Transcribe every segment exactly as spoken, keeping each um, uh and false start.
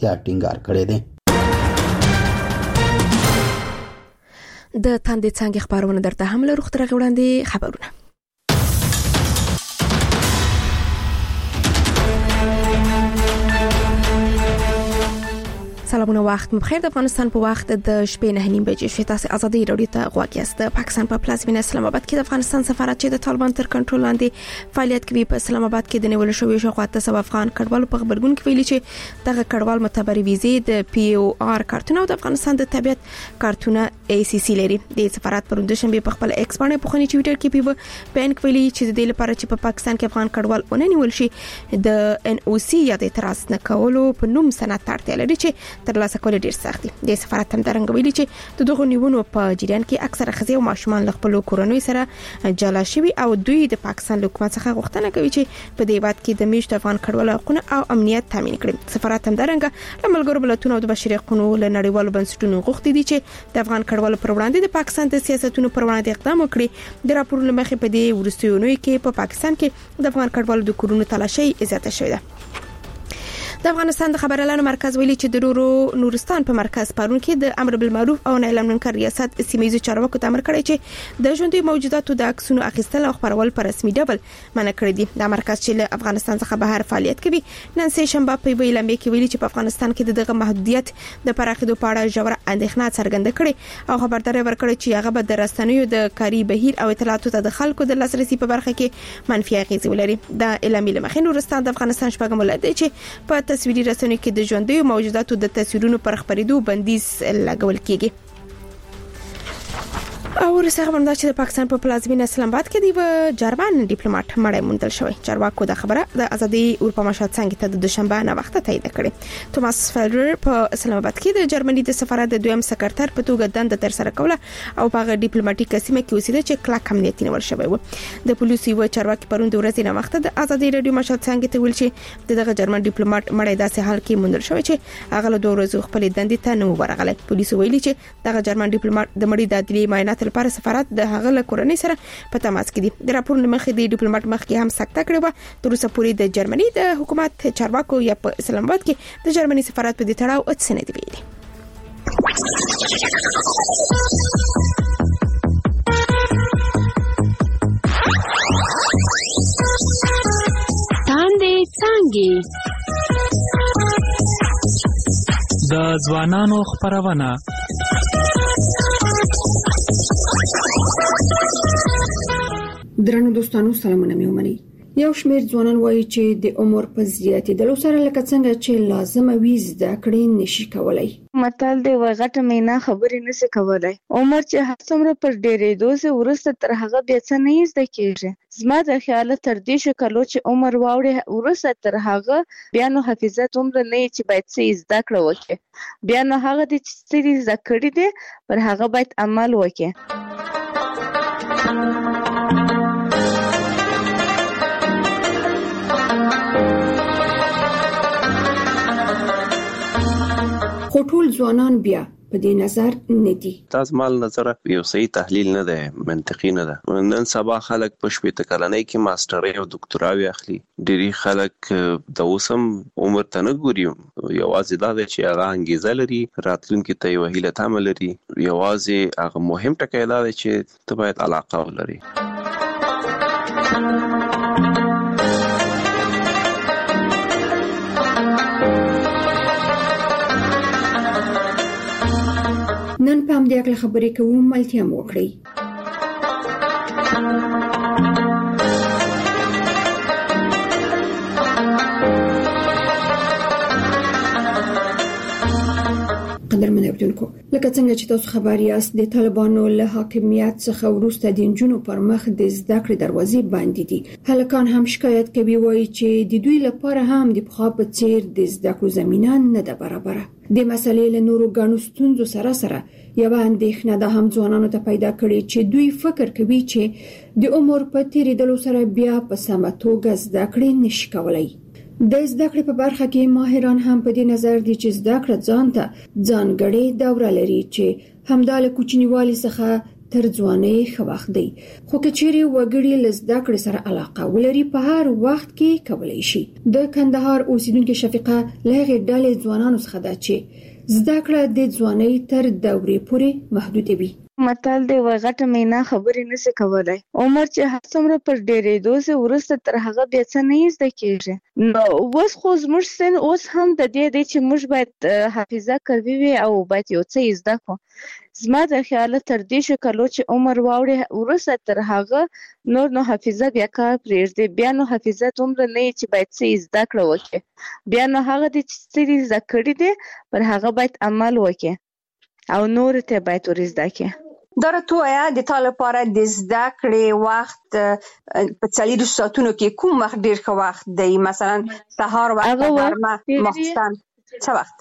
پراختیا ټینګار کړی دی. د تاندې څنګه خبرونه درته هم له روغتیا غوړاندې خبرونه. سلامونه، وخت مبخیر. د افغانستان په وخت د شپې نه نیم بجې شوې. تاسو ازادي رادیو ته غوږ یاست. د پاکستان په پلازمینه اسلام آباد کې د افغانستان سفارت چې د طالبان تر کنټرول لاندې فعالیت کوي په اسلام آباد کې د نیول شوی شاوخوا سو افغان کډوالو په خبرګون کې ویلي چې دغه کډوال معتبرې ویزې د پی او آر کارتونه او د افغانستان د طبيعت کارتونه ای سی سی لري. د سفارت پروند شنبه په خپل ایکس باندې په خونی ټوئیټر کې په بیان کې ویلي چې د دې لپاره چې په پا پاکستان کې افغان کډوال ونه نیول شي د ان او سی یا د اعتراض نه کولو په نوم سند ترتیب لري چې تر لاسه کول ډیر سخت دي. د سفارت هم درنګ ویلي چې د دغه نیونو په جریان کې اکثره ښځې او ماشومان له خپل کورنۍ سره جلا شوي او دوی د پاکستان له حکومت څخه غوښتنه کوي چې په دې وخت کې د میشت افغان کډوالو حقوق او امنیت تضمین کړي. سفارت هم درنګ له ملګرو ملتونو او د بشري حقوقو له نړیوالو بنسټونو غوښتي دي چې د افغان کډوالو پر وړاندې د پاکستان د سیاستونو پر وړاندې اقدام وکړي. د راپورونو مخې په دې ورستیونو کې په پا پاکستان کې د افغان کډوالو د کورونو تلاشي زیاته شوې ده. د افغانستان د خبريالانو مرکز ویلي چې د رورو نورستان په مرکز پرون کې د امر بالمعروف او نهي عن المنکر ریاست سیمایي چارواکو ته امر کړی چې د ژوندۍ موجوداتو د عکسونو اخیستل او خبرول په رسمي ډول منع کړی دي. د مرکز چې له افغانستان څخه بهر فعالیت کوي نن سه شنبه په ویلمې کې ویلي چې په افغانستان کې دغه محدودیت د پراخېدو په اړه ژوره اندېښنه څرګنده کړې او خبرداري ورکړې چې هغه به د رسنیو د کاری بهیر او اطلاعاتو ته د خلکو د لاسرسي په برخه کې منفي اغېز ولري. د اعلامي لمخې نورستان د افغانستان شپږم ولایت دی چې په تصویري رسنیو کې د ژوندۍ موجوداتو د تصویرونو پر خبرېدو بندیز لګول کیږي. او رسغه باندې چې د پاکستان په پلازمینه اسلام آباد کې دی و جرمن ډیپلوماټ مړی موندل شوی. چارواکو د خبره د ازادي اروپا مشهد څنګه ته د دوشنبه نه وخت تایید کړي. توماس فیلډر په اسلام آباد کې د جرمني د سفارت د دویم سکرټر په توګه دنده تر سره کوله او په ډیپلوماټیک سیمه کې اوسېده چې کلاک امنیتي نیول شوی و. د پولیسو و چارواکي پروند ورځې نه وخت د ازادي رادیو مشهد څنګه ته ویل چې دغه جرمن ډیپلوماټ مړی داسې حال کې موندل شوی چې هغه له دوه ورځې خپل دندې ته نه ورغله. پولیسو ویلي چې دغه جرمن ډیپلوماټ د مړي د عدلي معاینات لپاره سفارت د هغه له کورنۍ سره په تماس کې دي. د راپورونو مخې د ډیپلوماټ مخ کې هم سکته کړې و. تر اوسه پورې د جرمني د حکومت چارواکو یا په اسلام آباد کې د جرمني سفارت په دې تړاو اڅ نه دی ویلي. تاندې څنګه د ځوانانو خبرونه درنو دوستانو سلامونه مې ومنئ. یو شمېر ځوانان وایي چې د عمر په زیاتېدلو سره لکه څنګه چې لازمه وي زده کړې نشي کولای. متل دی وغټه مینا خبرې نشي کولای. عمر چې هر څومره پر ډېرېدو سه ورسته تر هغه بیا څه نه زده کېږي. زما د خیال تر دې شکلو چې عمر واوړي ورسته تر هغه بیا نو حافظه دومره نه چې باید څه زده کړو وکړي. بیا نو هغه د چې زده کړې دي پر هغه باید عمل وکړي. خو ټول ځوانان بیا په دې نظر نه دي. تاسو مال نظر یو صحیح تحلیل نه ده، منطقي نه ده. نن سبا خلک په شپږ کلنۍ کې ماسترۍ او دکتوراوي اخلي. ډېری خلک د اوسم عمر ته نه ګوري. یوازې دا چې هغه انګیزه لري، راتلونکي ته یو هیله تمه لري. یوازې هغه مهم ټکی دا دی چې ته باید علاقه ولري. نن په همدې اړه خبرې کوو، ملتیا مو وکړئ. قدرمن اوریدونکو، لکه څنګه چې تاسو خبر یاست د طالبانو له حاکمیت څخه وروسته د نجونو پر مخ د زده کړې دروازې بندې دي. هلکان هم شکایت کوي، وایي چې د دوی لپاره هم د پخوا په څیر د زده کړو زمینه نه ده برابره. د مسلې له نورو ګڼو ستونزو سره سره یوه اندېښنه ده هم ځوانانو ته پیدا کړې چې دوی فکر کوي چې د عمر په تیریدلو سره بیا په سمه توګه زده کړې نشي کولای. د زده کړې په برخه کې ماهران هم په دې نظر دي چې زده کړه ځان ته ځانګړې دوره لري چې همدا له کوچنیوالي څخه تر ځوانۍ ښه وخت دی، خو که چیرې وګړي له زده کړې سره علاقه ولري په هر وخت کې کولای شي. د کندهار اوسیدونکو شفیقه له هغې ډلې ځوانانو څخه ده چې زده کړه د ځوانۍ تر دورې پورې محدوده وي. متل دی وای غټه مینا خبرې نشي کولای. عمر چې هر څومره پر ډېرېدو سي وروسته تر هغه بیا څه نه زده کېږي. نو اوس خو زموږ سن اوس هم د دې دی چې موږ باید حافظه قوي وي او باید یو څه زده کړو. زما د خیاله تر دې شو کلو چې عمر واوړي وروسته تر هغه نور نو حافظه بیا کار پرېږدي. بیا نو حافظه دومره نه چې باید څه زده کړه وکړي. بیا نو هغه د چې زده کړي دي پر هغه باید عمل وکړي او نور ته باید ور زده کړي. دا راته وایا د تا لپاره د زده کړې وخت په څلورو ساعتونو کې کوم وخت ډېر ښه وخت دی؟ مثلا سهار وخت، غرمه، ماخوستن، څه وخت؟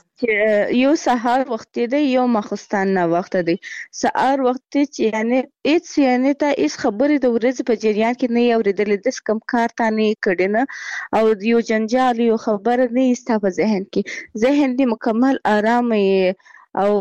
یو سهار وخت دی، یو ماخوستن نه وخت دی. سهار وخت چې یعنی هیڅ یعنی ته هیڅ خبرې د ورځې په جریان کې نه اورېدلې، داس کم کار ته نه کړی نه او یو جنجال یو خبره نه ستا په ذهن کې، ذهن دې مکمل آرام او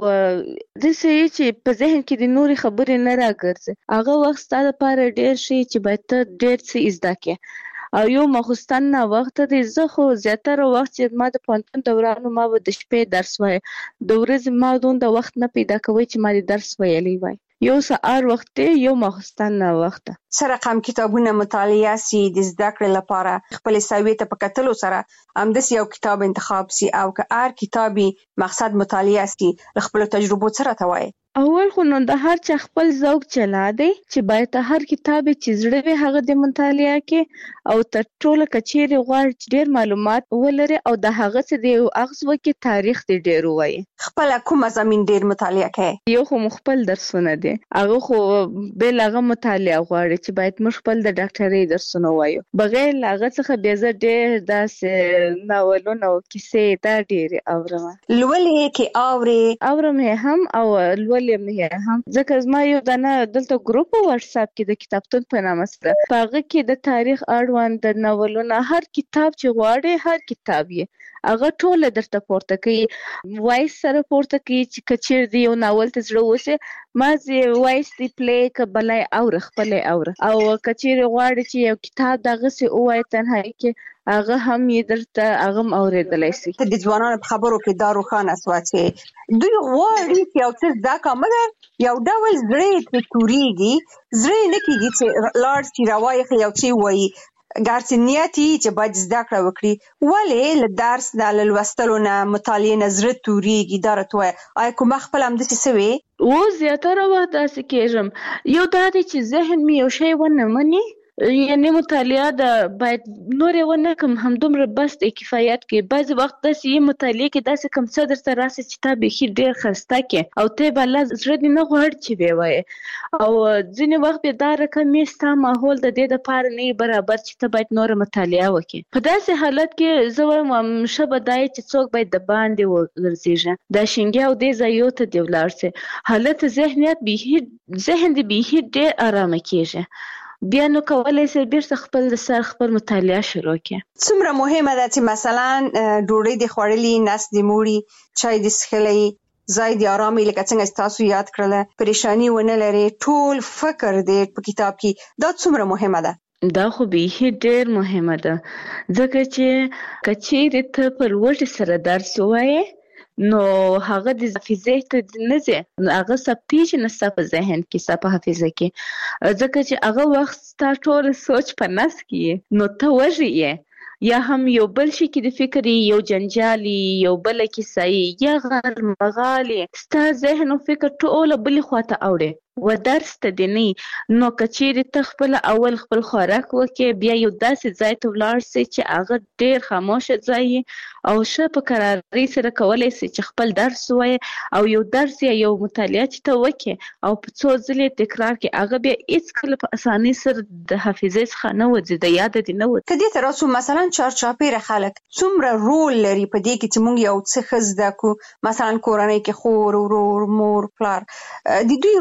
د څه چې په ذهن کې د نوري خبرې نه راګرځي. هغه وخت ستاسو لپاره ډېر شي چې باید ته ډېر څه زده کړې. او یو ماخوستن نه وخت دی. زه خو زیاتره وخت چې ما د پوهنتون دورانو ما به د شپې درس وای، د ورځې ما دومره وخت نه پیدا کوي چې ما د درس ویلی وای. یو سهار وخت دی، یو ماخوستن نه وخت. څه رقم کتابونه مطالعه سي د زده کړې لپاره؟ خپل سوي ته په کتلو سره همداسې یو کتاب انتخاب سي او که هر کتابي مقصد مطالعه سي خپل تجربو سره ته وایي. اول خو نو د هر چا خپل ذوق چلا دی چې باید هر کتاب چې زړه وي هغه د مطالعه کې او تر ټولو کچېرې غواړي چې ډېر معلومات ولري او د هغه څه د اغز وکي تاریخ دې ډېر وایي. خپل کوم مضامین ډېر مطالعه کوي؟ یو خو خپل درسونه دي، هغه خو بل هغه مطالعه غواړي چې باید موږ خپل د ډاکټرۍ درسونه وایو. بغیر هغه څخه بیا زه ډېر داسې ناولونه او کیسې دا ډېرې اورم. لولې کې اورې؟ اورم هم او لولې مې هم، ځکه زما یو دانه دلته ګروپ په واتس اپ کې د کتابتون په نامه سره په هغه کې د تاریخ اړوند د ناولونه هر کتاب چې غواړي هر کتاب یې هغه ټول درته پورته کوي، وایس سره پورته کوي چې کچیر دی یو ناول ته زړه وسه ما زی وایس دی پلی کبلای او خپل اور او کچیر غواړي چې یو کتاب دغه سي اوای تنهایی کې هغه هم یې درته هغه اوریدلای شي. د ځوانانو په خبرو کې دا روښانه سوه چې دوی غواړي چې یو څه زده کړي، مګر یو ډول زړه یې تورېږي، زړه نه کېږي چې لاړ شي راوایي یو څه وایي. ګرځي نیت یې چې باید زده کړه وکړي، ولې له درس نه له لوستلو نه مطالعې نه زړه تورېږي؟ دا راته وایه. آیا کومه خپل همداسې سوې؟ او زیاتره وخت داسې کېږم. یو دا دی چې ذهن مې یو شی ونه مني، یعنی مطالعه د باید نورې ونه کم همدومره بس د کفایت کې. بعضې وخت داسې یې مطالعه کې داسې کم څه درته راسي چې تا بیخي ډېر ښایسته کې او ته به الله زړه دې نه غواړي چې ویې وایې. او ځینې وخت بیا دا رقم یې ستا ماحول د دې دپاره نه برابر چې ته باید نوره مطالعه وکړې. په داسې حالت کې زه وایم ښه به دا چې څوک باید د باندې وګرځېږي، دا شینګې او دې ځایو ته دې ولاړ سي. حالت ذهنیت بیخي ذهن دې بیخي ډېر ارامه کېږي. بیا نو کولای شي بیرته خپل د سر خپل مطالعه شروع کړي. څومره مهمه ده چې مثلا ډوډۍ د خوړلې، نس د موړي، چای د څښلې، ځای د آرامۍ لکه څنګه تاسو یاد کړله، پریشانی ونه لري، ټول فکر دې په کتاب کې، دا څومره مهمه ده؟ دا خو بیخي ډېر مهمه ده، ځکه چې که چیرې ته په لوړ سره درس ووایې نو هغه د حافظې ته نه ځي، هغه ثبتېږي نه ستا په ذهن کې، ستا په حافظه کې، ځکه چې هغه وخت ستا ټول سوچ په نس کې نو ته وږی یې، یا هم یو بل شي کې د فکر یو جنجالي، یو بله کیسه یا غل مغالي، ستا ذهن او فکر ټول بلې خواته اوړي و درس ته دی نه. نو که چیرې ته خپل اول خپل خوراک وکې، بیا یو داسې ځای ته ولاړ سې چې هغه ډېر خاموشه ځای او ښه په قرارۍ سره کولی سې چې خپل درس ووایې او یو درس یا یو مطالعه چې ته وکې او په څو ځلې تکرار کې، هغه بیا هېڅکله په اسانۍ سره د حافظې څخه نه وځي، د یاده دې نه وځي. که دې ته راسو مثلا چارچاپېره خلک څومره رول لري په دې کې چې موږ یو څه ښه زده کړو؟ مثلا کورنۍ کې خور، ورور، مور، پلار، د دوی رول څومره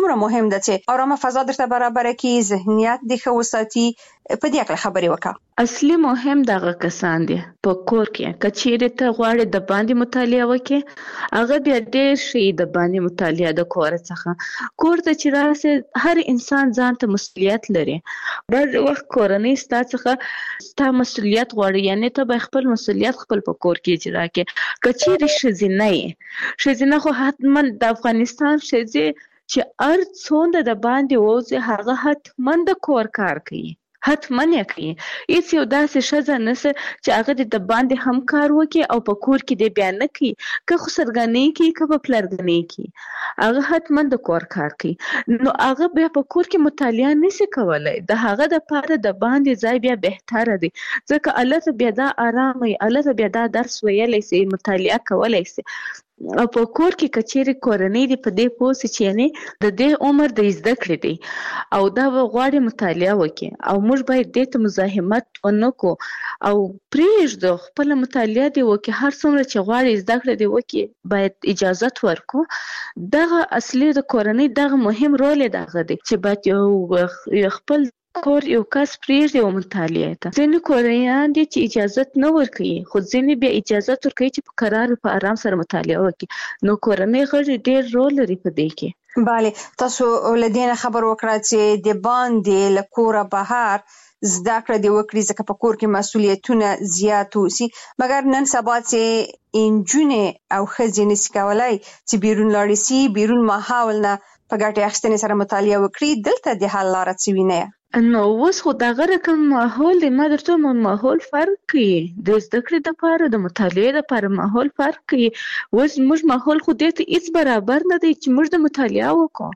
دومره مهم ده چې ارامه فضا درته برابر کړي، ذهنیت دې ښه وساتي. په دې اړه خبرې وکړه. اصلي مهم دغه کسان دي په کور کې کچېرې ته غواړي د باندې مطالعه وکړي، هغه بیا ډېر شي د باندې مطالعه د کور څخه. کور ته چې راسي هر انسان ځان ته مسؤلیت لري. بعض وخت کورنۍ ستا څخه ستا مسؤلیت غواړي، یعنی ته به خپل مسؤلیت خپل په کور کې اجرا کړې. کچېرې ښځینه یې ښځینه خو حتما د افغانستان ښځې چې هر څومره د باندې ووځي هغه حتما د کور کار کوي، حتما یې کوي. هیڅ یو داسې ښځه نشته چې هغه د باندې هم کار وکړي او په کور کې دې بیا نه کوي، که خسرګنۍ کوي که په پلرګنۍ کوي، هغه حتما د کور کار کوي. نو هغه بیا په کور کې مطالعه نشي کولای. د هغه دپاره د باندې ځای بیا بهتره دی، ځکه الله ته بیا دا آرام وي، الله ته بیا دا درس ویلی سي، مطالعه کولی سي. او په کور کې کچېرې کورنۍ دې په دې پوه سي چې یعنی د دې عمر د زده کړې دی او دا به غواړي مطالعه وکړي، او موږ باید دې ته مزاحمت ونه کړو او پرېږدو خپله مطالعه دې وکړي. هر څومره چې غواړي زده کړه دې وکړي باید اجازت ورکړو. دغه اصلي د کورنۍ دغه مهم رول یې دغه دی چې باید یو خپل کور یو کس پرېږدي او مطالعه ته. ځینې کورنیان دي چې اجازت نه ورکوي، خو ځینې بیا اجازت ورکوي چې په قرار په آرام سره مطالعه وکړي. نو کورنۍ غړي ډېر رول لري په دې کې. بله، تاسو له دې نه خبر وکړه چې د باندې له کوره بهر زده کړه دې وکړي، ځکه په کور کې مسؤلیتونه زیات اوسي. مګر نن سبا چې نجونې او ښځې نشي کولی چې بیرون لاړې سي، بیرون ماحول نه په ګټې اخیستنې سره مطالعه وکړي، دلته د حل لاره څه وینئ؟ نو اوس خو دغه رقم ماحول دی، ما درته وایم ماحول فرق کوي. د زده کړې دپاره د مطالعې دپاره ماحول فرق کوي. اوس موږ ماحول خو دې ته هېڅ برابر نه دی چې موږ د مطالعه وکړو.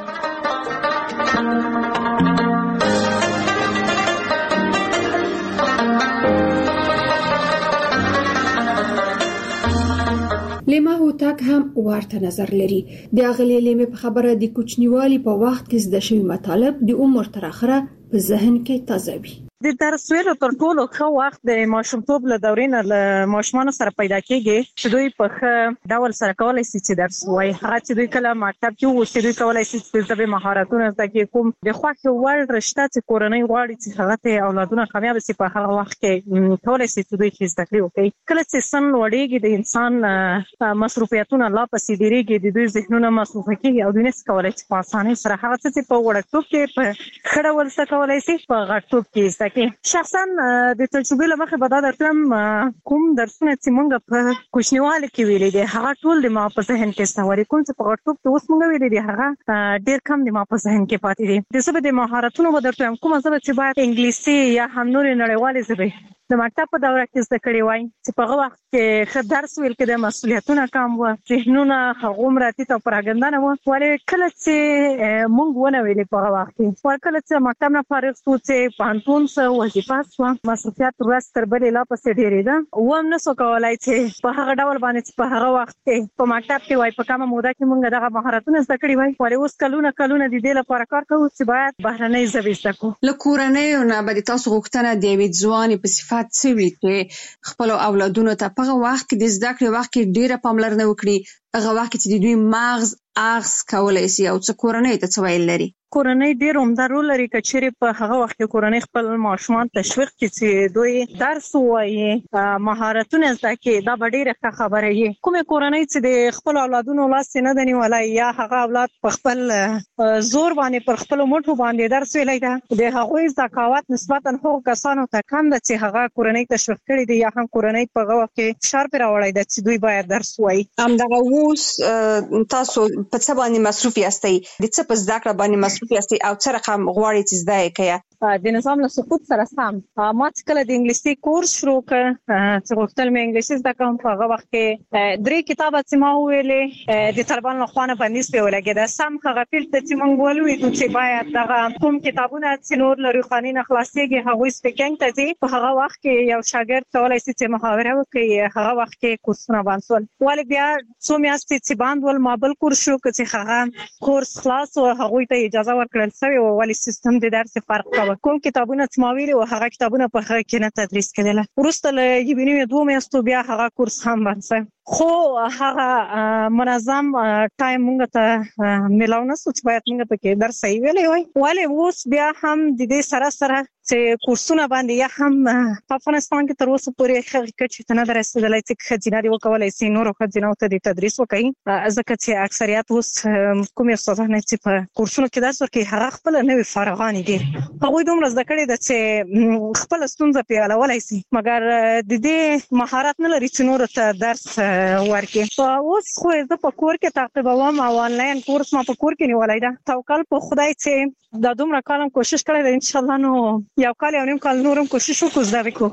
لیما هوتک هم ورته نظر لري. د اغلې لیمې په خبره د کوچنیوالي په وخت کې زده شوی مطالب د عمر تر اخره په ذهن کې تازه وي. د درس ویلو تر ټولو ښه وخت د ماشومتوب له دورې نه له ماشومانو سره پیدا کېږي چې دوی په ښه ډول سره کولی شي چې درس ووایي. هغه چې دوی کله مکتب کې اوسي دوی کولی شي چې د ژبې مهارتونه زده کړي. کوم د خوښې وړ رشته چې کورنۍ غواړي چې هغه ته اولادونه کامیاب شي، په هغه وخت کې کولی شي چې دوی چې زده کړې وکړي. کله چې سن لوړېږي د انسان مصروفیتونه لا پسې ډېرېږي، د دوی ذهنونه مصروفه کېږي او دوی نشي کولی چې په اسانۍ سره هغه څه چې په وړکتوب کې په ښه ډول زده کولی شي په غټتوب کې زده کړي. شخصا د تجربې له مخې به دا درته وایم، کوم درسونه چې موږ په کوچنیوالي کې ویلي دي هغه ټول د ما په ذهن کې سته. کوم چې په غټتوب کې اوس موږ ویلي دي هغه ډېر کم د ما په ذهن کې پاتې دي. د ژبې د مهارتونو به درته وایم، کومه ژبه چې باید انګلیسي یا هم نورې نړیوالې ژبې د مکتب په دوره کې زده کړې وای، چې په هغه وخت کې ښه درس ویل کېده، مسؤلیتونه کم وو، ذهنونه هغومره ټیټ او پراګنده نه وو. ولې کله چې موږ ونه ویلې په هغه وخت کې، کله چې مکتب نه فارغ شو چې پوهنتون څه وظیفه شوه، مصروفیت ورځ تر بلې لا پسې ډېرېده، و هم نشو کولی چې په هغه ډول باندې چې په هغه وخت کې په مکتب کې وای په کمه موده کې موږ دغه مهارتونه زده کړي وای. ولې اوس کلونه کلونه د دې لپاره کار کوو چې باید بهرنۍ ژبې زده کړو. له کورنیو نه به د تاسو غوښتنه د یوې ځوانې په صفت څه وي چې خپل اولادونو ته په هغه وخت کې د زده کړې وخت کې ډېره پاملرنه وکړي، هغه وخت کې چې د دوی مغز اغز کولی شي، او څه کورنۍ ته څه ویل لري؟ کورنۍ ډېر عمده رول لري که چیرې په هغه وخت کې کورنۍ خپل ماشومان تشویق کړي چې دوی درس ووایي، مهارتونه زده کړي، دا به ډېره ښه خبره وي. کومې کورنۍ چې د خپلو اولادونو لاس یې نه ده نیولی یا هغه اولاد په خپل زور باندې پر خپلو مټو باندې درس ویلی ده، د هغوی ذکاوت نسبتا هغو کسانو ته کم ده چې هغه کورنۍ تشویق کړي دي یا هم کورنۍ په هغه وخت کې فشار پرې راوړی ده چې دوی باید درس ووایي. همدغه اوس تاسو په څه باندې مصروف یاستئ؟ د څه په زده کړه باندې مصروف یاستئ او څه رقم غواړئ چې زده یې کړئ؟ د نظام له سقوط سره سم ما چې کله د انګلیسي کورس شروع کړ چې غوښتل مې انګلیسي زده کړم، په هغه وخت کې درې کتابه چې ما وویلې د طالبانو له خوا نه بندیز پرې ولګېده. سم هغه فیلډ ته چې موږ ولوېدو چې باید دغه کوم کتابونه چې نور له روښاني نه خلاصېږي هغوی سپیکینګ ته ځي، په هغه وخت کې یو شاګرد کولی شي چې محاوره وکړي. هغه وخت کې کورسونه بند شول، ولې بیا څو میاشتې چې بند ول ما بل کورس شروع کړ چې هغه کورس خلاص و، هغوی ته اجازه ورکړل شوې وه، ولې سیستم د درس فرق کوه. کوم کتابونه چې ما ویلي وو هغه کتابونه په هغه کې نه تدریس کېدله. وروسته له یوې نیمې دوو میاشتو بیا هغه کورس هم بند شو. خو هغه منظم ټایم موږ ته ملاو نه سوچ باید موږ ته کې درس صحیح ویلې وای ولې اوس بیا هم د دې سره سره چې کورسونه باندې یا هم په افغانستان کې تر اوسه پورې حقیقت چې نه درسېدلای چې خځینه دی وکولای شي نور خځینه ته د تدریس وکړي ځکه چې اکثریت اوس کوم استادان چې په کورسونو کې درس ورکوي هغه خپل نوې فارغان دي هغه دومره زده کړي د چې خپل ستونزه پیلولای شي مګر د دې مهارت نه لري چې نور ته درس ورکړي اوس خو زه په کور کې تعقیبوم او آنلاین کورس ما په کور کې نیولای دا توکل په خدای چې دا دومره کالم کوشش کړی دی ان شاء الله نو یو کال یو نیم کال نورم کوشش وکړو زده وکړو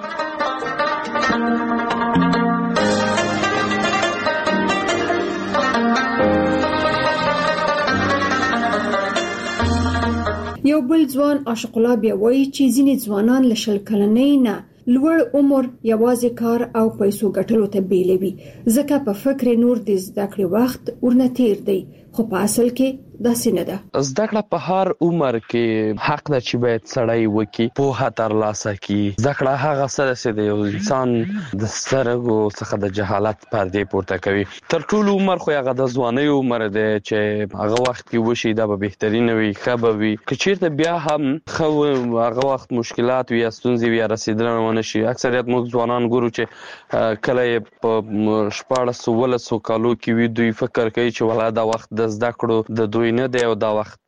یو بل ځوان عاشق الله بیا وایي چې ځینې ځوانان له شل کلنۍ نه لوړ عمر یوازې کار او پیسو ګټلو ته بیلوي ځکه په فکر نور د زده کړې وخت ورنه تیر دی خو په اصل کې داسې نه ده زده کړه په هر عمر کې حق ده چې باید سړی وکړي پوهه ترلاسه کړي زده کړه هغه څه ده چې د یو انسان د سترګو څخه د جهالت پردې پورته کوي تر ټولو عمر خو هغه د ځوانۍ عمر دی چې هغه وخت کې وشي دا به بهترین وي ښه به وي که چیرته بیا هم ښه هغه وخت مشکلات وي یا ستونزې وي یا رسېدنه ونه شي اکثریت موږ ځوانان ګورو چې کله یې په شپاړسو ولسو کالو کې وي دوی فکر کوي چې ولا دا وخت د زده کړو د دوی نه دی او دا وخت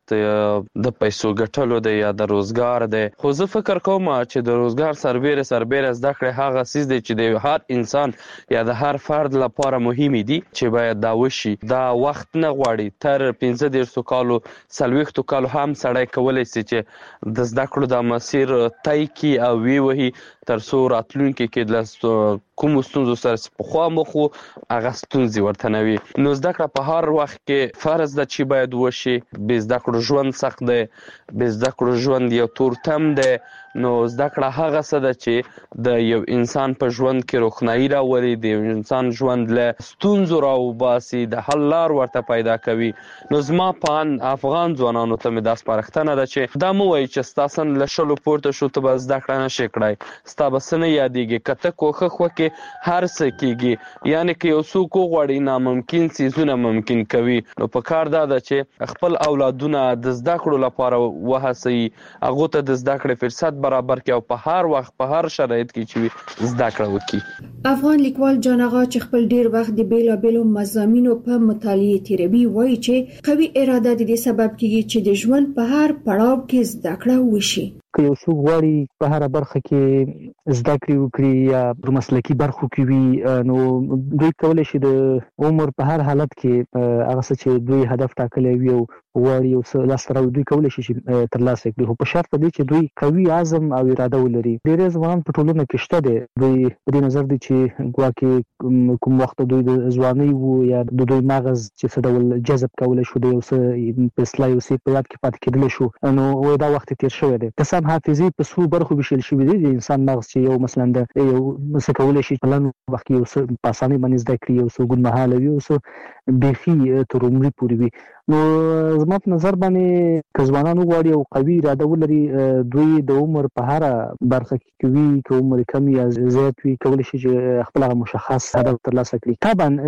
د پیسو ګټلو دی یا د روزګار دی خو زه فکر کوم چې د روزګار سربېره سربېره زده کړې هغه څیز دی چې د هر انسان یا د هر فرد لپاره مهم دي چې باید دا وشي دا وخت نه غواړي تر پنځه دېرشو کالو څلوېښتو کالو هم سړی کولی شي چې د زده کړو د مسیر طی کړي او ویې وهي تر څو راتلونکي کې د کومو ستونزو سره پخوا مخ وو هغه ستونزې ورته نه وي نو زده کړه په هر وخت کې فرض ده چې باید وشي بې زده کړو ژوند سخت دی بې زده کړو ژوند یو تورتم دی نو زده کړه هغه څه ده چې د یو انسان په ژوند کې روښنايي راولي د یو انسان ژوند له ستونزو راوباسي د حل لار ورته پیدا کوي نو زما په افغان ځوانانو ته مې دا سپارښتنه ده چې دا مه وایي چې ستا له شلو پورته شو ته به زده کړه نه شې کړی ستا به څه نه یادېږي که ته کوښښ وکړې هر څه کېږي یعنې که یو څوک وغواړي ناممکن څیزونه ممکن کوي نو په کار دا ده چې خپل اولادونه د زده کړو لپاره وهڅوي هغو ته د زده کړې فرصت برابر کې او په هر وخت په هر شرایط کې چې زده کړه وکړي افغان لیکوال جان آغا چې خپل ډیر وخت د بیلابېلو مضامینو په مطالعه تیروي وایي چې قوي اراده د دې سبب کیږي چې د ژوند په هر پړاو کې زده کړه وشي که یو څوک غواړي په هر برخه کې زده کړې وکړي یا په مسلکي برخو کې وي نو دوی کولی شي د عمر په هر حالت کې هغه څه چې دوی هدف ټاکلی وي او غواړي یو څه لاسته راوړي دوی کولی شي چې ترلاسه کړي خو په شرط په دې چې دوی قوي عزم او اراده ولري ډېری ځوانان په ټولنه کې شته دي دوی په دې نظر دي چې ګواکې کوم وخت دوی د ځوانۍ وو یا د دوی مغز چې څه ډول جذب کولی شو د یو څه په اصطلاح یو څه په یاد کې پاتې کېدلی شو نو دا وخت تېر شوی دی که حافظي په څو برخو ویشل شوی دی د انسان مغز چې یو مثلا د یو څه کولی شي په لنډ وخت کې یو څه په اسانۍ باندې زده کړي یو څه اوږدمهاله وي یو څه بیخي تر عمري پورې وي نو زما په نظر باندې که ځوانان وغواړي او قوي اراده ولري دوی د عمر په هره برخه کې وي که عمر کم یا زیات وي کولی شي چې خپل هغه مشخص هدف ترلاسه کړي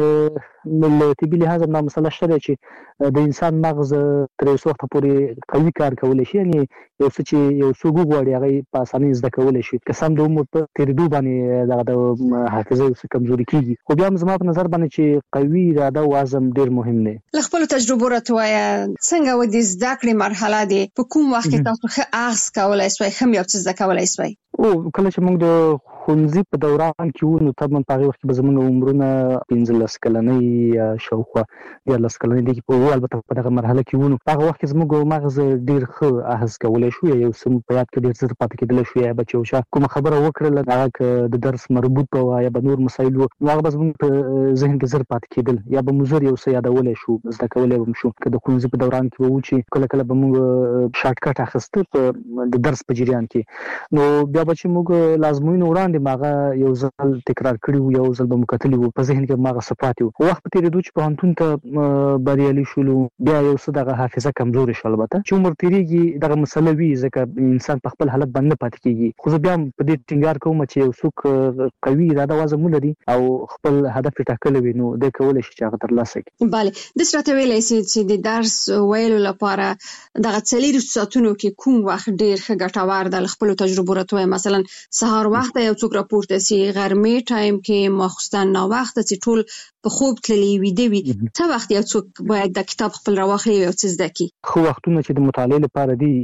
طبعا له طبي لحاظه دا مسله شته ده چې د انسان مغز تر اوسه وخته پورې قوي کار کولی شي یعنې یو څه چې یو څوک وغواړي هغه په اسانۍ زده کولی شي که سم د عمر په تېرېدو باندې دغه د حافظه یو څه کمزوري کېږي خو بیا هم زما په نظر باندې چې قوي اراده او عزم ډېر مهم دی له خپلو تجربو راته وایه څنګه و د زده کړې مرحله دی په کوم وخت کې تاسو ښه اخذ کولی سوی ښه م یو څه زده کولی سوی او کله چې موږ د ښوونځي په دوران کې وو نو طبعا په هغې وخت کې به زموږ عمرونه پنځلس کلنۍ یا شاوخوا دیارلس کلنۍ دي کې په البته په دغه مرحله کې وو نو په هغه وخت کې زموږ مغز ډېر ښه اخذ کولی شو یا یو څه په یاد کې ډېر زر پاتې کېدلی شو یا به چې یو چا کومه خبره وکړله هغه که د درس مربوط وه یا به نور مسایل وو نو هغه به زموږ په ذهن کې زر پاتې کېدل یا به مو زر یو څه یادولی شو زده کولی به م شو که د ښوونځي په دوران کې به وو چې کله کله به موږ شارټکټ اخیسته په د درس په جریان کې نو بیا به چې موږ لازموینو وړاندې وړاندې ماغه یو ځل تکرار کړی یو ځل به مکتلی وو په ذهن کې ماغه صفات وو وخت په تیریدو چې په هنتون ته بریالي شولو بیا یو څه دغه حافظه کمزوري شول البته چې عمر تیریږي دغه مسله وی ځکه انسان په خپل حالت باندې پاتې کیږي خو بیا په دې ټینګار کوم چې یو څوک قوي اراده وازم لري او خپل هدف ټاکلی وي نو د کول شي چې هغه ترلاسه کړي. bale د ستراتیویل چې د درس ویلو لپاره دغه څلور ساعتونو کې کوم وخت ډیر ښه ګټور د خپل تجربه راټوي مثلا سهار وخت یو څوک راپورته سي غرمې ټایم کې ماخستان نو وخت چې ټول په خوب تللی وي دی څه وخت یو څوک باید د کتاب خپل راوخلي او څه زده کی خو وختونه چې د مطالعه لپاره دی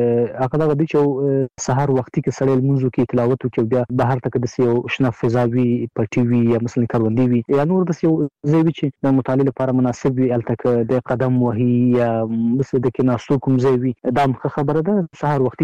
هغه دغه د چې سهار وختي کې سړی لمونځ کوي تلاوت کوي بیا بهر ته د سیو شنه فضاوي په ټي وي یا مثلا کاروندي وي یا نور د سیو زوی چې د مطالعه لپاره مناسب وي الته د قدم وهي یا مثلا د کې ناسو کوم زوی دا خبره ده سهار وختي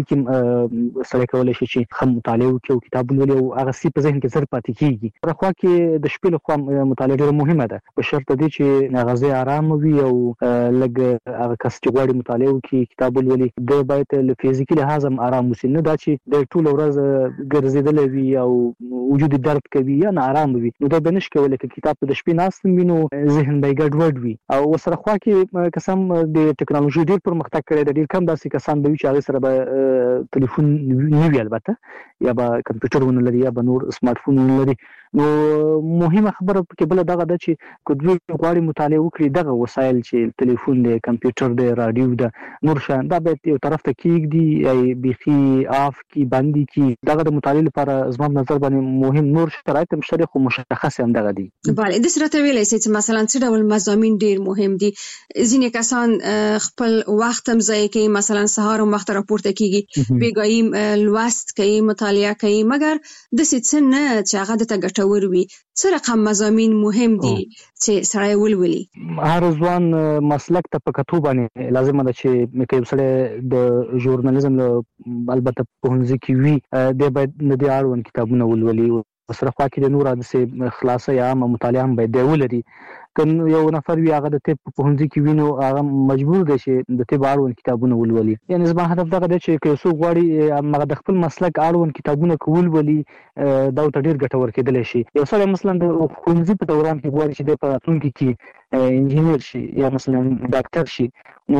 کې سړی کولای شي چې خم مطالعه کوي کتابونه ولې او هغه سی په ذهن کې زر پاتې کیږي په خوا کې د شپې له خوا مطالعه ډیره مهمه ده په شرط دی چې غزي آرام وي او لګ هغه کس چې غواړي مطالعه کوي کتابونه ولې د باید له فزیکي لحاظ هم آرام وي نه دا چې د ټول ورځ ګرځیدل وي او وجود درد کوي یا آرام وي نو دا بنش کولای چې کتاب د شپې ناستم وینو ذهن به ګډوډ وي او سره خوا کې قسم د ټکنالوژي ډیر پرمختګ کړی دی ډیر کم داسې کسان به چې هغه سره به ټلیفون نیوي البته یا به کمپیوټر ونه لري یا به نور سمارټ فون ونه لري نو مهمه خبره کې بل دغه د چې کډوی غواړي مطالعه وکړي دغه وسایل چې ټلیفون دی کمپیوټر دی رادیو دی نور شان دا به یو طرف ته کېږي ای بيخي اف کی باندې کی دغه د مطالعه لپاره زما نظر باندې مهم نور شرایط مشترک او مشخص هم دغه دي. bale د سره ویلای شي چې مثلا څه ډول مضامین ډیر مهم دي ځینې کسان خپل وخت هم ضایع کوي مثلا سهار هم وخت راپورته کیږي بیګایم لوست کوي مطالعه کوي مګر د څه نه چې هغه د ګټور وي څه رقم مضامین مهم دي چې سړی ولولي هر ځوان مسلک ته په کتو باندې لازم ده چې مکه سړی د ژورنالیزم البته په هنځ کې وي د باید نه دی اړوند کتابونه ولولي سره خوا کې د نور د خلاصه یا مطالعه هم باید ولري کنه یو نفر وی هغه د طب په هنځ کې وینو هغه مجبور دی چې د طب اړوند کتابونه ولولي یعنی زما هدف دغه دی چې که څوک غواړي هغه د خپل مسلک اړوند کتابونه کول ولي دا ډیر ګټور کېدل شي یو سړی مثلا د هنځ په دوران کې غواړي چې د پاتونکو کې انجینر شي یا مثلا ډاکټر شي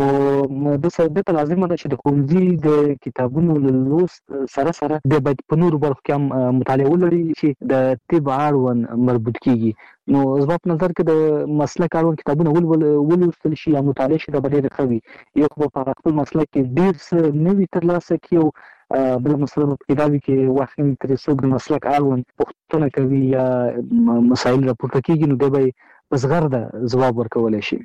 نو د څه د لازم ده چې د هنځ د کتابونو لوست سره سره د باید په نور برخو کې مطالعه ولري چې د طب اړوند مربوط کیږي نو زما په نظر کې د مسلک اړوند کتابونه ول ولوستل شي یا مطالعه شي د ډېر خوي یو په خپل مسلک کې ډېر څه نوي ترلاسه کیو بل مثلا په کتابي کې واخین تر څو د مسلک اړوند پوښتنه کوي یا مسایل راپورته کیږي نو د به بسغر د جواب ورکول شي.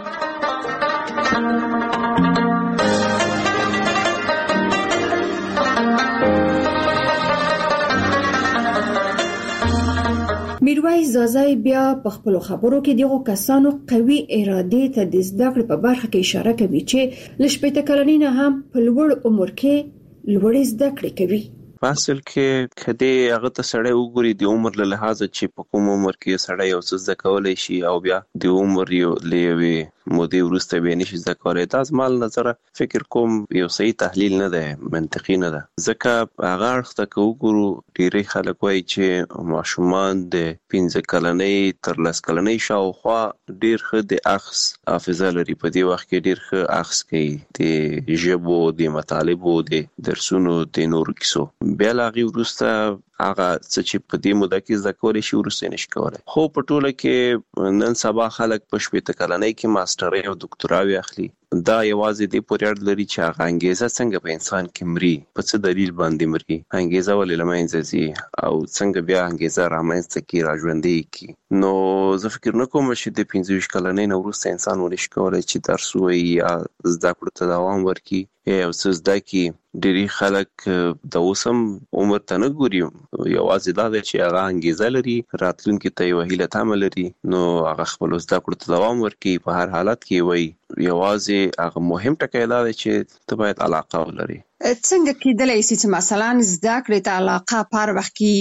میرویس زازای بیا په خپل خبرو کې دغه کسانو قوي اراده ته د زده کړې په برخه کې اشاره کوي چې لشپېته کلنۍ نه هم په لوړ عمر کې لوړ زده کړې کوي. اصل کې کدی هغه ته سړی وګوري د عمر له لحاظ چې په کوم عمر کې سړی یو څه زده کولای شي او بیا د عمر یو لوي مودې ورسته به نشي زده کولای دا زمال نظر فکر کوم یو صحیح تحلیل نه ده منطقي نه ده ځکه هغه اړخ ته وګورو ډیری خلک وایي چې ماشومان د پنځه کلنۍ تر لس کلنۍ شاوخوا ډیر ښه د اخس حافظه لري په دې وخت کې ډیر ښه اخس کوي د ژبو د مطالبو د درسونو د نورو کیسو بیا لاغي ورسته هغه څه چې په دې موده کې زده کولای شي ورسته نشي کولای خو په ټوله کې نن سبا خلک په شپېته کلنۍ کې ماسترۍ او دکتوراوي اخلي دا یوازې د پوریړ لري چې هغه انګیزه څنګه په انسان کې مري په څه دلیل باندې مري انګیزه ولې لمنځه ځي او څنګه بیا انګیزه رامنځته کی راژوندې کی نو زه فکر نه کوم چې د پنځه ویشت کلنۍ نه وروسته انسان ونشي کولای چې درس ووایي یا زده کړو ته دوام ورکړي یا څه زده کړي ډېری خلک د اوسم عمر ته نه ګوري یوازې دا ده چې هغه انګیزه لري راتلونکي ته یوه هیله تمه لري نو هغه خپلو زده کړو ته دوام ورکړي په هر حالت کې وایي یوازې هغه مهم ټکی دا دی چې ته باید علاقه ولري. څنګه کېدلی شي چې مثلا زده کړې ته علاقه پر وخت کې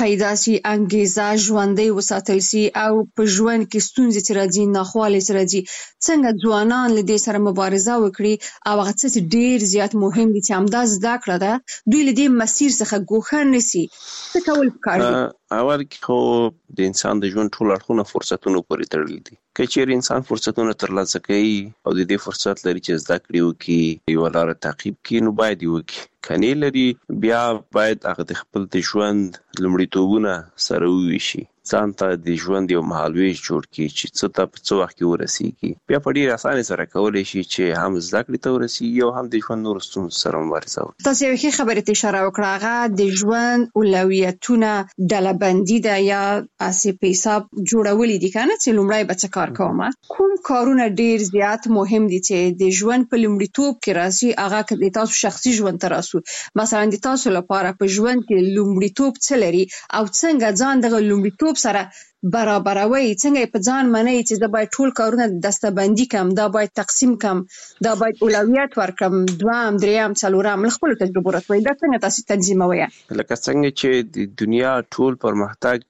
پیدا سي، انګیزه ژوندۍ وساتل سي او په ژوند کې ستونزې چې راځي، ناخوالې چې راځي، څنګه ځوانان له دې سره مبارزه وکړي او هغه څه چې ډېر زیات مهم دي چې همدا زده کړه ده دوی له دې مسیر څخه ګوښه نه سي. څه کول پکار دي؟ اول کې خو د انسان د ژوند ټول اړخونه فرصتونو پورې تړلي دي. که چیرې انسان فرصتونه ترلاسه کوي او د دې فرصت لري چې زده کړې وکړي، یوه لاره تعقیب کړي، نو باید یې وکړي. که نه لري بیا باید هغه د خپل د ژوند لومړیتوبونه سره وویشي، ځان ته د ژوند یو مهالویش جوړ کړي چې څه ته په څه وخت کې ورسیږي. بیا په ډېرې اسانۍ سره کولی شي چې هم زده کړې ته ورسیږي او هم د ژوند نورو ستونزو سره مبارزه وکړي. تاسو یوې ښې خبرې ته اشاره وکړه، هغه د ژوند اولویتونه ډله‌بندي ده یا اسې په حساب جوړولي دي، که نه، چې لومړی به څه کار کوم. کوم کارونه ډېر زیات مهم دي چې د ژوند په لومړیتوب کې راځي؟ هغه که د تاسو شخصي ژوند ته راسو، مثلا د تاسو لپاره په ژوند کې لومړیتوب څه لري او څنګه ځان دغه لومړیتوب سره برابروي، څنګه په ځان منئ چې زه باید ټول کارونه دسته‌بندي کړم، دا باید تقسیم کړم، دا باید اولویت ورکړم، دوهم، دریم، څلورم، له خپلو تجربو راته وایئ، دا څنګه تاسو تنظیموئ؟ لکه څنګه چې د دنیا ټول پرمختګ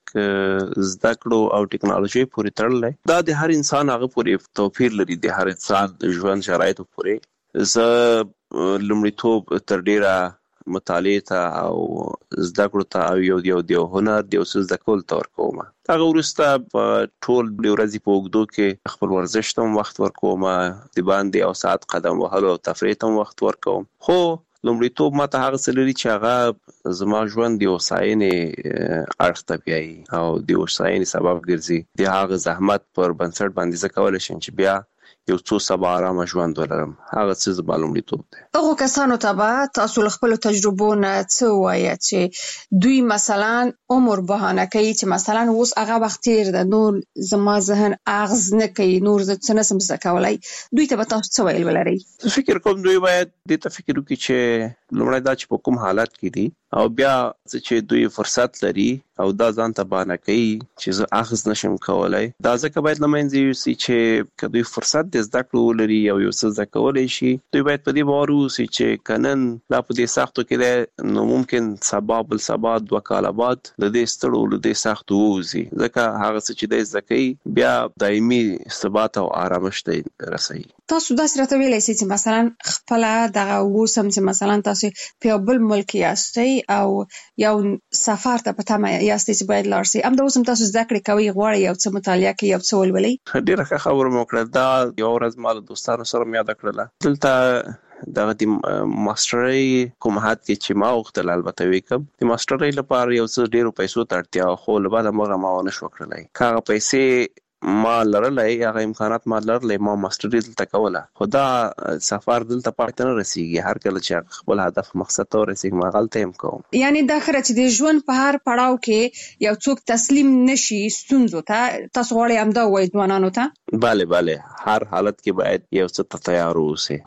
زده کړو او ټکنالوژي پورې تړلی، دا د هر انسان هغه پورې توپیر لري، د هر انسان ژوند شرایطو پورې. زه لومړیتوب تر ډیره مطالعې ته او زده کړو ته او یو یو د یو هنر د یو څه زده کولو ته ورکوم. هغه وروسته په ټول د ورځې په اوږدو کې خپل ورزش ته هم وخت ورکوم، د باندې یو ساعت قدم وهلو او تفریح ته هم وخت ورکوم. خو لومړیتوب ماته هغه څه لري چې هغه زما ژوند د هوساینې اړخ ته بیایي او د هوساینې سبب ګرځي. د هغه زحمت پر بنسټ باندې زه کولی شم چې بیا یو څو سبا آرامه ژوند ولرم. هغه څه زما لومړیتوب دی. هغو کسانو ته به تاسو له خپلو تجربو نه څه ووایه چې دوی مثلا عمر بهانه کوي چې مثلا اوس هغه وخت تېر ده، نور زما ذهن اغز نه کوي، نور زه څه نشم زده کولی، دوی ته به تاسو څه ویل ولرئ؟ فکر کوم دوی باید دې ته فکر وکړي چې لومړی دا چې په کوم حالت کې دي او بیا چې دوی فرصت لري او دا ځان ته بهانه کوي چې زه اخذ نشم کولی، دا ځکه باید له منځه یوسي چې که دوی فرصت د زده کړو ولري او یو څه زده کولی شي، دوی باید په دې باور واوسي چې که نن دا په دې سختو کې دی، نو ممکن سبا بل سبا دوه کاله بعد له دې ستړو له دې سختو ووځي، ځکه هغه څه چې دی زده کوي بیا دایمي ثبات او آرامش ته رسوي. تاسو داسې راته ویلی سئ چې مثلا خپله دغه اوس هم چې مثلا تاسو په یو بل ملک یاستئ او یو سفر ته په تمه یاستئ چې باید لاړ سئ، همدا اوس هم تاسو زده کړې کوئ، غواړئ یو څه مطالعه کړئ، یو څه ولولئ. ډېره ښه خبره مو وکړه. دا یوه ورځ ما له دوستانو سره مې یاده کړله. دلته دغه د ماسټرۍ کوم حد کې چې ما غوښتل البته وکړم، د ماسټرۍ لپاره یو څه ډېرو پیسو ته اړتیا، خو له بعده مغه ما ونه شو کړلی. که هغه پیسې ما لرلی، هغه امکانات ما لرلی، ما ماسټري دلته کوله، خو دا سفر دلته پای ته نه رسیږي. هر کله چې خپل هدف مقصد ته ورسیږم هغلته هم کوم. یعنی دا ښه چې د ژوند په هر پړاو کې یو څوک تسلیم نشي ستونزو ته. تاسو غواړئ همدا ووایئ ځوانانو ته؟ بله بله، هر حالت کې باید یو څه ته تیار واوسئ.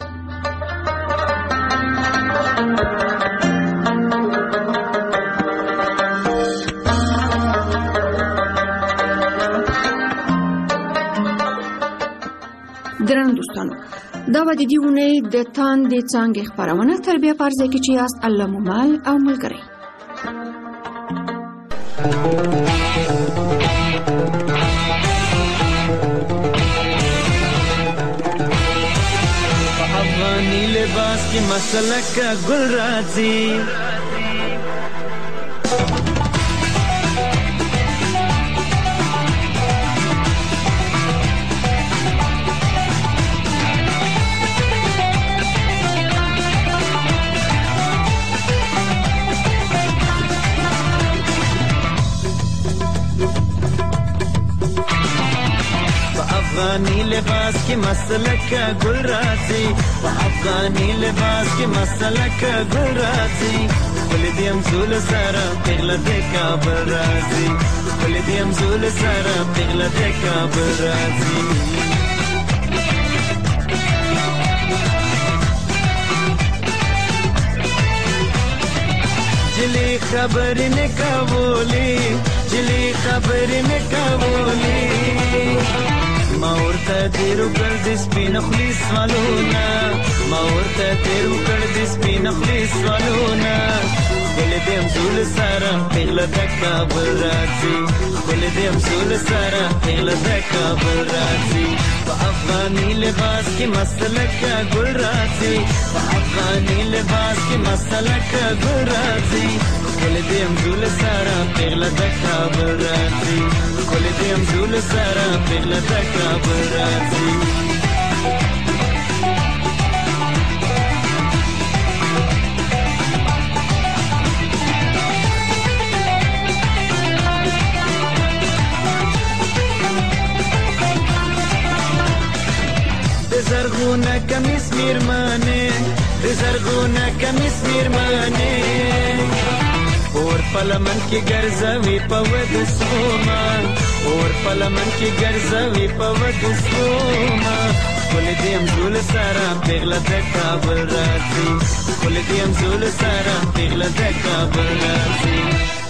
درنو دوستانو، دا به د دې اونۍ د تاندې څانګې خپرونه تر بیا په هر ځای کې چې یاست الله مو مل او ملګری. په افغاني لباس کې مسلکه ګل راځي، افغانی لباس کی مسلک گل راځي، په افغانی لباس کی مسلک گل راځي، خپل دیم زول سره پیغله د کابل راځي، خپل دیم زول سره پیغله د کابل راځي. جلی خبر نه کولی، جلی خبر نه کولی، ما ورته ورته ډېر وکړ د سپین خولې سوالونه ما ورته ډېر وکړ د سپین خولې سوالونه ګل دې امزول سره پیغله د کابل راځي ګل دې امزول سره پیغله د کابل راځي په افغاني لباس کې مسلک ګل راځي په افغاني لباس کې مسلک ګل راځي ګل دې امزول سره پیغله د کابل راځي ګل دې امزول سره پیغله د کابل راځي زرغونه کمیس میرمانه د زرغونه کمیس میرمانه اور پلمن کې ګرځوي په ود سوما اور پلمن کې ګرځوي په ود سوما ول دې امزول سره پیغله د کابل راځي ول دې امزول سره پیغله د کابل راځي